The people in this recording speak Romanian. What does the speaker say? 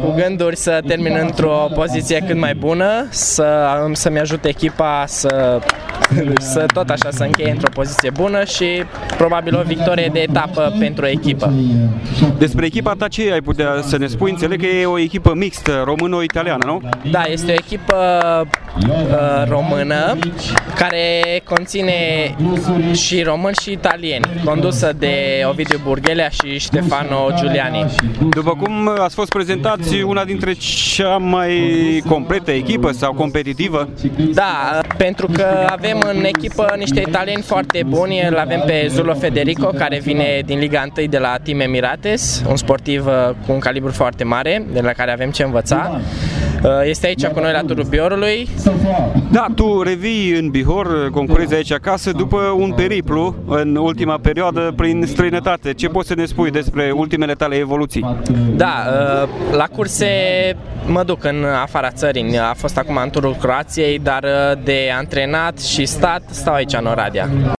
cu gânduri să termin într-o poziție cât mai bună, să-mi ajute echipa să tot așa să încheie într-o poziție bună și probabil o victorie de etapă pentru echipă. Despre echipa ta ce ai putea să ne spui? Înțeleg că e o echipă mixtă, română-italiană, nu? Da, este o echipă română care conține și români și italieni, condusă de Ovidiu Burghelea și Stefano Giuliani. După cum ați fost prezentați, una dintre cea mai completă echipă sau competitivă? Da, pentru că avem în echipă niște italieni foarte buni. Îl avem pe Zulo Federico, care vine din Liga 1 de la Team Emirates, un sportiv cu un calibru foarte mare, de la care avem ce învăța. Este aici cu noi la Turul Bihorului. Da, tu revii în Bihor, concurezi aici acasă după un periplu în ultima perioadă prin străinătate. Ce poți să ne spui despre ultimele tale evoluții? Da, la curse mă duc în afara țării. A fost acum în Turul Croației, dar de antrenat și stau aici în Oradea.